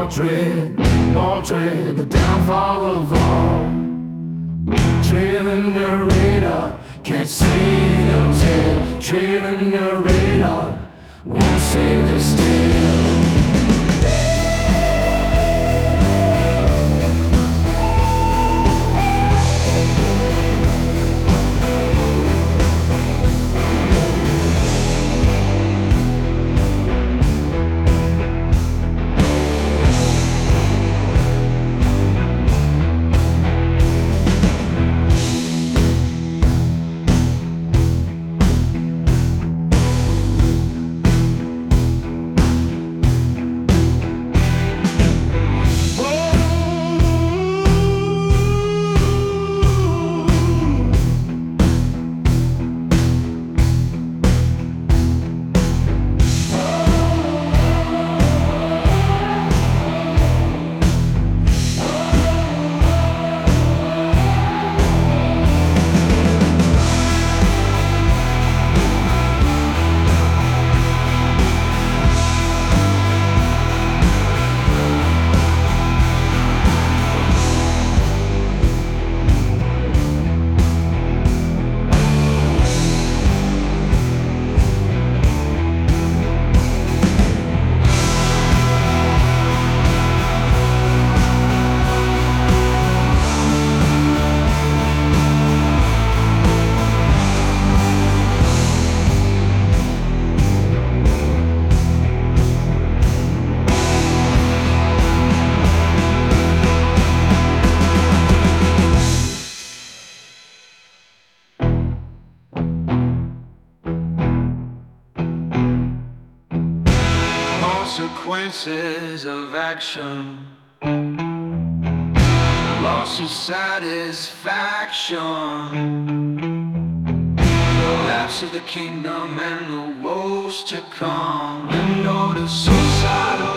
more dread, the downfall of all. Trailing the radar, can't save your tail. Trailing the radar, won't save the still. Consequences of action, loss of satisfaction, collapse of the kingdom and the woes to come, and all the suicidal